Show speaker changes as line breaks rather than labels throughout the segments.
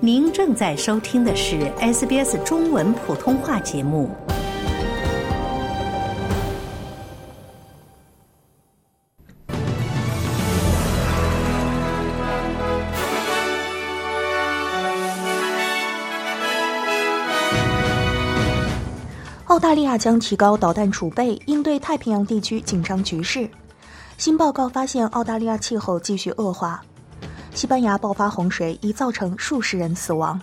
您正在收听的是 SBS 中文普通话节目。
澳大利亚将提高导弹储备，应对太平洋地区紧张局势。新报告发现，澳大利亚气候继续恶化。西班牙爆发洪水，已造成数十人死亡。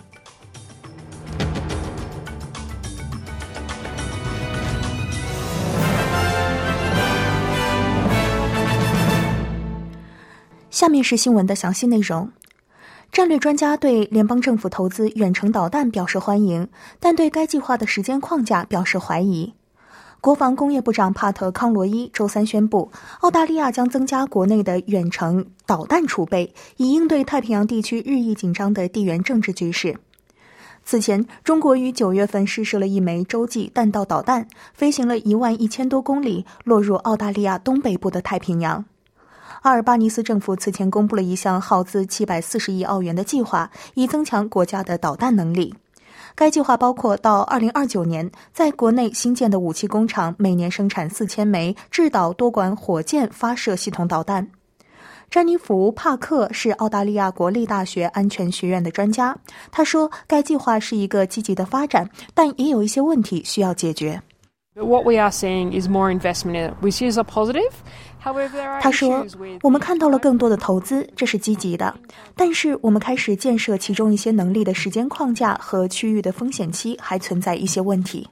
下面是新闻的详细内容。战略专家对联邦政府投资远程导弹表示欢迎，但对该计划的时间框架表示怀疑。国防工业部长帕特·康罗伊周三宣布，澳大利亚将增加国内的远程导弹储备，以应对太平洋地区日益紧张的地缘政治局势。此前，中国于9月份试射了一枚洲际弹道导弹，飞行了11000多公里，落入澳大利亚东北部的太平洋。阿尔巴尼斯政府此前公布了一项耗资740亿澳元的计划，以增强国家的导弹能力。该计划包括到2029年在国内新建的武器工厂每年生产4000枚制导多管火箭发射系统导弹。詹妮弗·帕克是澳大利亚国立大学安全学院的专家，他说该计划是一个积极的发展，但也有一些问题需要解决。
What we are seeing is more investment in it, which is a positive.
他说，我们看到了更多的投资，这是积极的，但是我们开始建设其中一些能力的时间框架和区域的风险期还存在一些问题。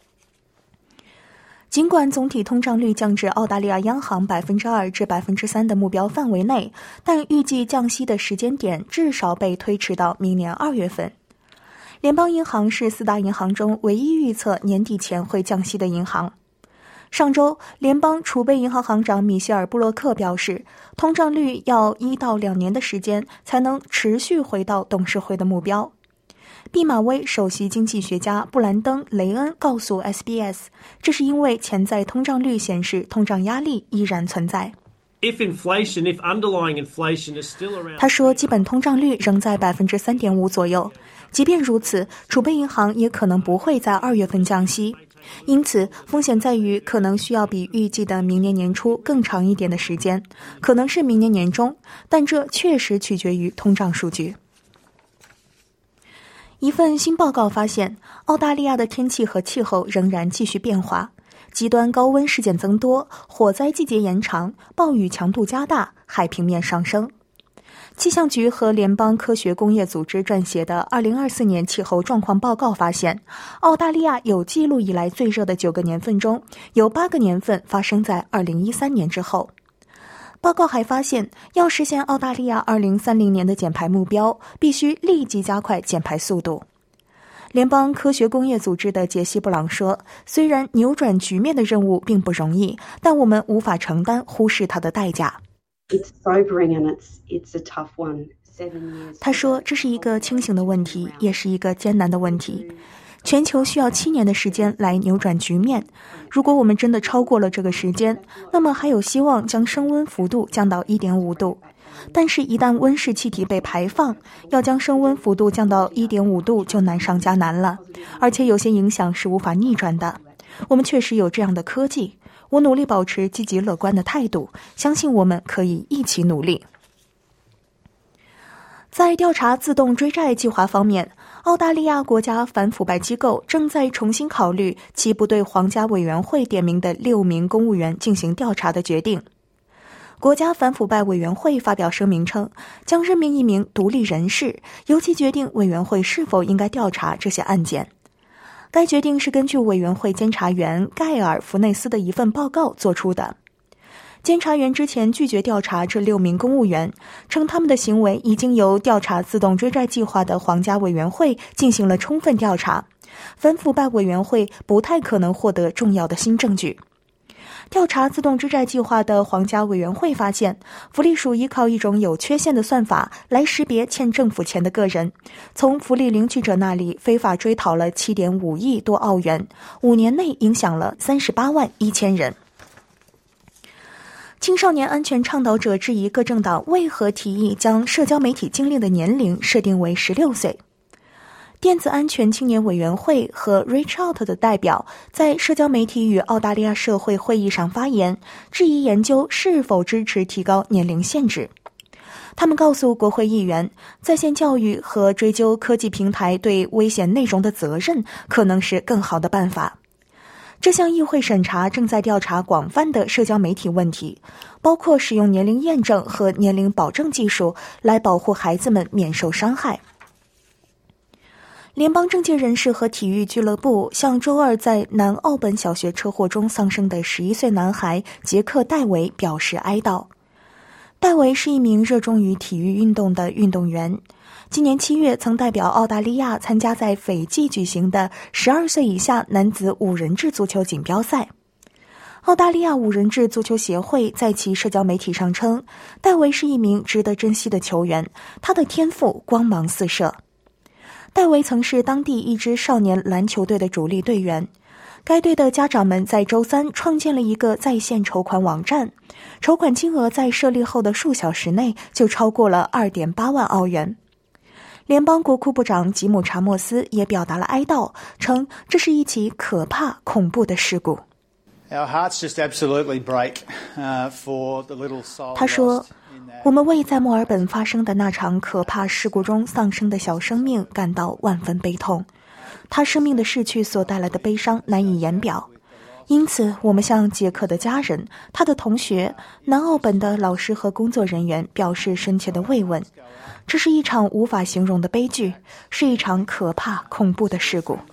尽管总体通胀率降至澳大利亚央行2%至3%的目标范围内，但预计降息的时间点至少被推迟到明年2月份。联邦银行是4大银行中唯一预测年底前会降息的银行。上周，联邦储备银行行长米歇尔·布洛克表示，通胀率要1到2年的时间才能持续回到董事会的目标。毕马威首席经济学家布兰登·雷恩告诉 SBS， 这是因为潜在通胀率显示通胀压力依然存在。他说，基本通胀率仍在 3.5% 左右。即便如此，储备银行也可能不会在2月份降息。因此，风险在于可能需要比预计的明年年初更长一点的时间，可能是明年年中，但这确实取决于通胀数据。一份新报告发现，澳大利亚的天气和气候仍然继续变化，极端高温事件增多，火灾季节延长，暴雨强度加大，海平面上升。气象局和联邦科学工业组织撰写的2024年气候状况报告发现，澳大利亚有记录以来最热的9个年份中，有8个年份发生在2013年之后。报告还发现，要实现澳大利亚2030年的减排目标，必须立即加快减排速度。联邦科学工业组织的杰西·布朗说，虽然扭转局面的任务并不容易，但我们无法承担忽视它的代价。他说，这是一个清醒的问题，也是一个艰难的问题。全球需要7年的时间来扭转局面。如果我们真的超过了这个时间，那么还有希望将升温幅度降到 1.5 度。但是一旦温室气体被排放，要将升温幅度降到 1.5 度就难上加难了，而且有些影响是无法逆转的。我们确实有这样的科技，我努力保持积极乐观的态度，相信我们可以一起努力。在调查自动追债计划方面，澳大利亚国家反腐败机构正在重新考虑其不对皇家委员会点名的6名公务员进行调查的决定。国家反腐败委员会发表声明称，将任命一名独立人士，由其决定委员会是否应该调查这些案件。该决定是根据委员会监察员盖尔·弗内斯的一份报告做出的。监察员之前拒绝调查这6名公务员，称他们的行为已经由调查自动追债计划的皇家委员会进行了充分调查，反腐败委员会不太可能获得重要的新证据。调查自动追债计划的皇家委员会发现，福利署依靠一种有缺陷的算法来识别欠政府钱的个人，从福利领取者那里非法追讨了 7.5 亿多澳元，5年内影响了38万1千人。青少年安全倡导者质疑各政党为何提议将社交媒体经历的年龄设定为16岁。 电子安全青年委员会和 Reach Out 的代表在社交媒体与澳大利亚社会会议上发言，质疑研究是否支持提高年龄限制。他们告诉国会议员，在线教育和追究科技平台对危险内容的责任可能是更好的办法。这项议会审查正在调查广泛的社交媒体问题，包括使用年龄验证和年龄保证技术来保护孩子们免受伤害。联邦政界人士和体育俱乐部向周二在南奥本小学车祸中丧生的11岁男孩杰克·戴维表示哀悼。戴维是一名热衷于体育运动的运动员，今年7月曾代表澳大利亚参加在斐济举行的12岁以下男子5人制足球锦标赛。澳大利亚5人制足球协会在其社交媒体上称，戴维是一名值得珍惜的球员，他的天赋光芒四射。戴维曾是当地一支少年篮球队的主力队员，该队的家长们在周三创建了一个在线筹款网站，筹款金额在设立后的数小时内就超过了 2.8 万澳元。联邦国库部长吉姆·查莫斯也表达了哀悼，称这是一起可怕恐怖的事故。他说，我们为在墨尔本发生的那场可怕事故中丧生的小生命感到万分悲痛，他生命的逝去所带来的悲伤难以言表。因此，我们向杰克的家人、他的同学、南奥本的老师和工作人员表示深切的慰问。这是一场无法形容的悲剧，是一场可怕恐怖的事故。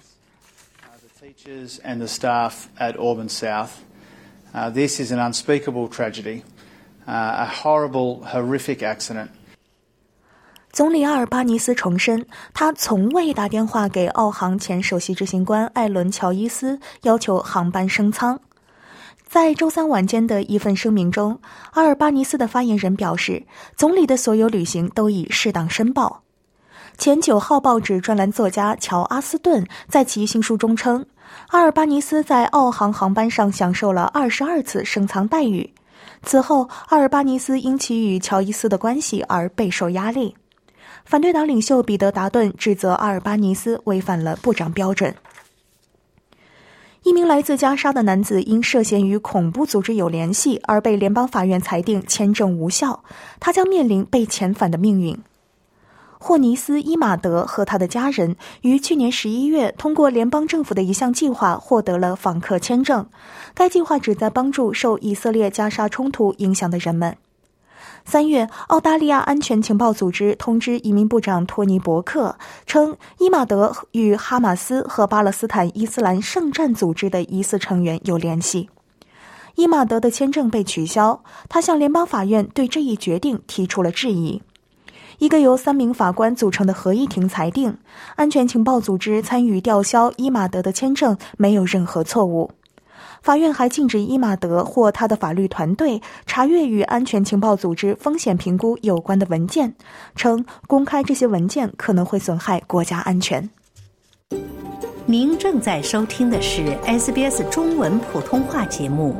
Teachers and the staff at Auburn South, this is an unspeakable tragedy, a horrible, horrific accident.
总理阿尔巴尼斯重申，他从未打电话给澳航前首席执行官艾伦·乔伊斯要求航班升舱。在周三晚间的一份声明中，阿尔巴尼斯的发言人表示，总理的所有旅行都已适当申报。前9号报纸专栏作家乔·阿斯顿在其新书中称，阿尔巴尼斯在澳航航班上享受了22次升舱待遇。此后，阿尔巴尼斯因其与乔伊斯的关系而备受压力。反对党领袖彼得·达顿指责阿尔巴尼斯违反了部长标准。一名来自加沙的男子因涉嫌与恐怖组织有联系而被联邦法院裁定签证无效，他将面临被遣返的命运。霍尼斯·伊马德和他的家人于去年11月通过联邦政府的一项计划获得了访客签证，该计划旨在帮助受以色列加沙冲突影响的人们。3月，澳大利亚安全情报组织通知移民部长托尼·伯克，称伊马德与哈马斯和巴勒斯坦伊斯兰圣战组织的疑似成员有联系。伊马德的签证被取消，他向联邦法院对这一决定提出了质疑。一个由3名法官组成的合议庭裁定，安全情报组织参与吊销伊马德的签证没有任何错误。法院还禁止伊马德或他的法律团队查阅与安全情报组织风险评估有关的文件，称公开这些文件可能会损害国家安全。
您正在收听的是 SBS 中文普通话节目。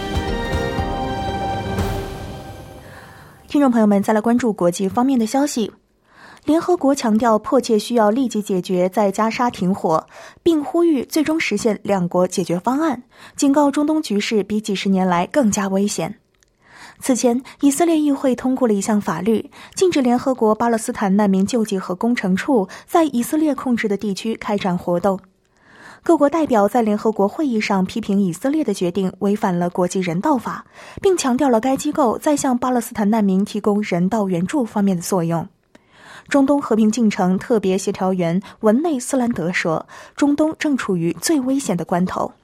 听众朋友们，再来关注国际方面的消息。联合国强调迫切需要立即解决在加沙停火，并呼吁最终实现2国解决方案，警告中东局势比几十年来更加危险。此前，以色列议会通过了一项法律，禁止联合国巴勒斯坦难民救济和工程处在以色列控制的地区开展活动。各国代表在联合国会议上批评以色列的决定违反了国际人道法，并强调了该机构在向巴勒斯坦难民提供人道援助方面的作用。中东和平进程特别协调员文内斯兰德说，中东正处于最危险的关头。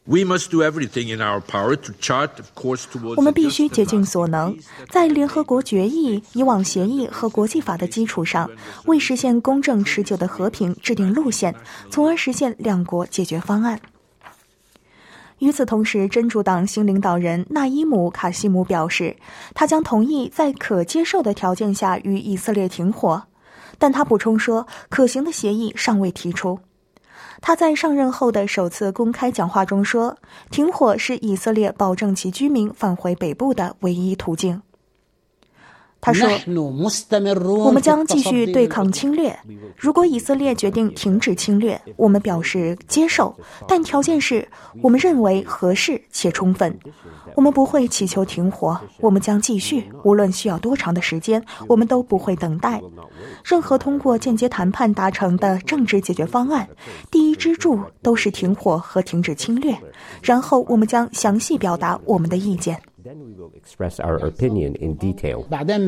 我们必须竭尽所能，在联合国决议、以往协议和国际法的基础上，为实现公正持久的和平制定路线，从而实现2国解决方案。与此同时，真主党新领导人纳伊姆·卡西姆表示，他将同意在可接受的条件下与以色列停火，但他补充说，可行的协议尚未提出。他在上任后的首次公开讲话中说，停火是以色列保证其居民返回北部的唯一途径。 他说，我们将继续对抗侵略，如果以色列决定停止侵略，我们表示接受，但条件是我们认为合适且充分。我们不会祈求停火，我们将继续，无论需要多长的时间，我们都不会等待。任何通过间接谈判达成的政治解决方案，第一支柱都是停火和停止侵略，然后我们将详细表达我们的意见。
Then we will express our opinion in detail.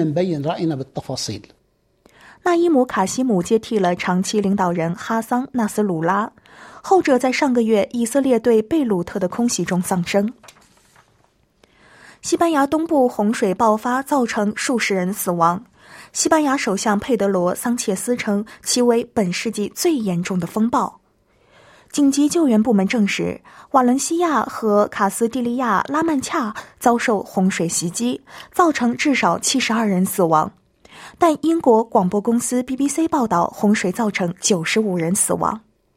纳伊姆·卡西姆接替了长期领导人哈桑·纳斯鲁拉，后者在上个月以色列对贝鲁特的空袭中丧生。西班牙东部洪水爆发，造成数十人死亡。西班牙首相佩德罗·桑切斯称其为本世纪最严重的风暴。紧急救援部门证实，瓦伦西亚和卡斯蒂利亚拉曼恰遭受洪水袭击，造成至少72人死亡。但英国广播公司 BBC 报道，洪水造成95人死亡。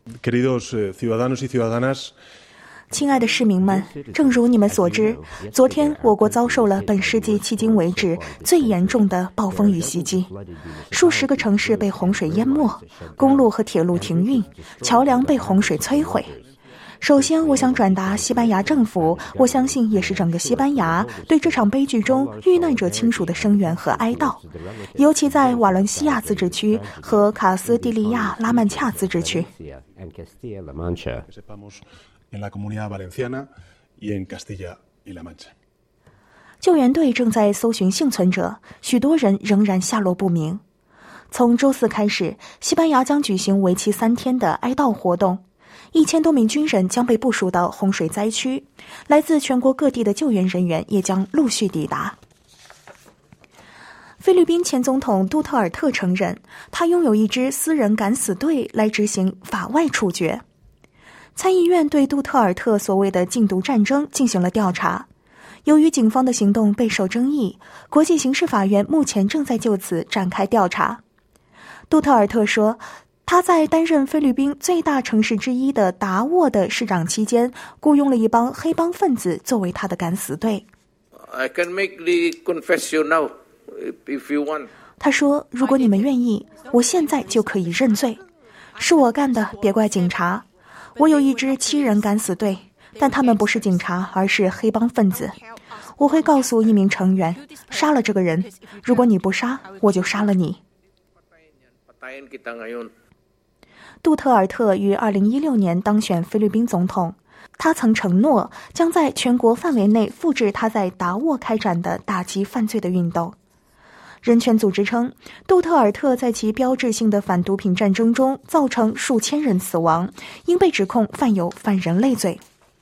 亲爱的市民们，正如你们所知，昨天我国遭受了本世纪迄今为止最严重的暴风雨袭击，数十个城市被洪水淹没，公路和铁路停运，桥梁被洪水摧毁。首先，我想转达西班牙政府，我相信也是整个西班牙对这场悲剧中遇难者亲属的声援和哀悼，尤其在瓦伦西亚自治区和卡斯蒂利亚拉曼恰自治区。救援队正在搜寻幸存者，许多人仍然下落不明。从周四开始，西班牙将举行为期3天的哀悼活动，1000多名军人将被部署到洪水灾区，来自全国各地的救援人员也将陆续抵达。菲律宾前总统杜特尔特承认，他拥有一支私人敢死队来执行法外处决。参议院对杜特尔特所谓的禁毒战争进行了调查，由于警方的行动备受争议，国际刑事法院目前正在就此展开调查。杜特尔特说，他在担任菲律宾最大城市之一的达沃的市长期间，雇佣了一帮黑帮分子作为他的敢死队。
I can make the confession now, if you want.
他说，如果你们愿意，我现在就可以认罪，是我干的，别怪警察。我有一支7人敢死队，但他们不是警察，而是黑帮分子。我会告诉一名成员，杀了这个人，如果你不杀，我就杀了你。杜特尔特于2016年当选菲律宾总统，他曾承诺将在全国范围内复制他在达沃开展的打击犯罪的运动。人权组织称，杜特尔特在其标志性的反毒品战争中造成数千人死亡，应被指控犯有反人类罪。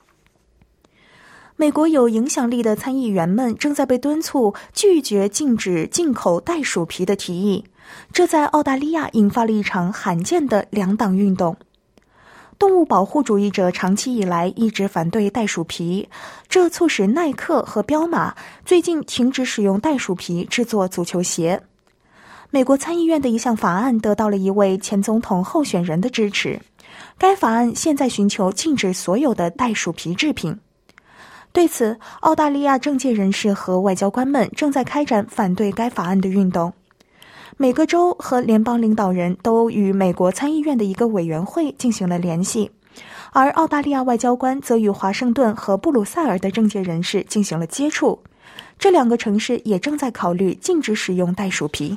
美国有影响力的参议员们正在被敦促拒绝禁止进口袋鼠皮的提议，这在澳大利亚引发了一场罕见的2党运动。动物保护主义者长期以来一直反对袋鼠皮，这促使耐克和彪马最近停止使用袋鼠皮制作足球鞋。美国参议院的一项法案得到了一位前总统候选人的支持，该法案现在寻求禁止所有的袋鼠皮制品。对此，澳大利亚政界人士和外交官们正在开展反对该法案的运动。每个州和联邦领导人都与美国参议院的一个委员会进行了联系，而澳大利亚外交官则与华盛顿和布鲁塞尔的政界人士进行了接触。这2个城市也正在考虑禁止使用袋鼠皮。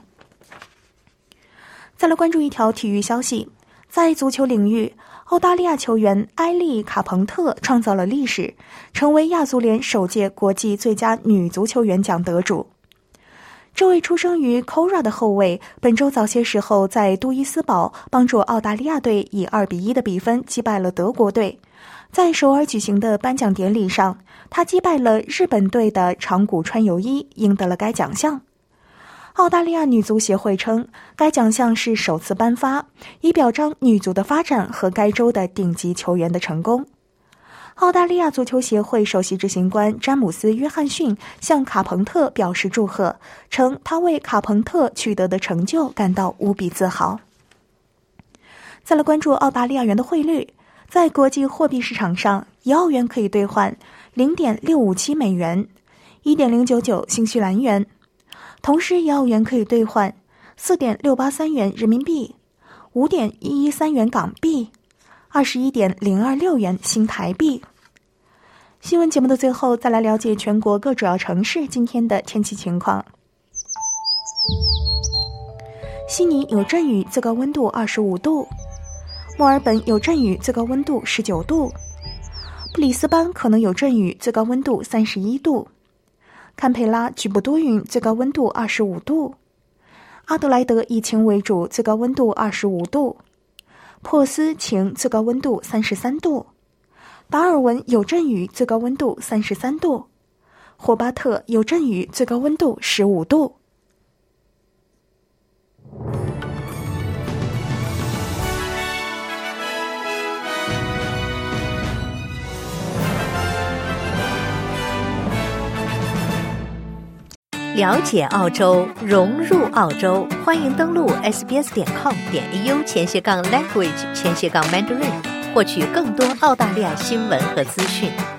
再来关注一条体育消息，在足球领域，澳大利亚球员埃利卡彭特创造了历史，成为亚足联首届国际最佳女足球员奖得主。这位出生于 Cora 的后卫，本周早些时候在杜伊斯堡帮助澳大利亚队以2-1的比分击败了德国队。在首尔举行的颁奖典礼上，他击败了日本队的长谷川由一，赢得了该奖项。澳大利亚女足协会称，该奖项是首次颁发，以表彰女足的发展和该州的顶级球员的成功。澳大利亚足球协会首席执行官詹姆斯·约翰逊向卡彭特表示祝贺，称他为卡彭特取得的成就感到无比自豪。再来关注澳大利亚元的汇率，在国际货币市场上，1澳元可以兑换 0.657 美元， 1.099 新西兰元。 同时1澳元可以兑换 4.683 元人民币、5.113 元港币、21.026 元新台币。新闻节目的最后，再来了解全国各主要城市今天的天气情况。悉尼有阵雨，最高温度25度；墨尔本有阵雨，最高温度19度；布里斯班可能有阵雨，最高温度31度；堪培拉局部多云，最高温度25度；阿德莱德以晴为主，最高温度25度；珀斯晴，最高温度33度；达尔文有阵雨，最高温度33度；霍巴特有阵雨，最高温度15度。
了解澳洲，融入澳洲，欢迎登录 sbs.com.au/language/mandarin 获取更多澳大利亚新闻和资讯。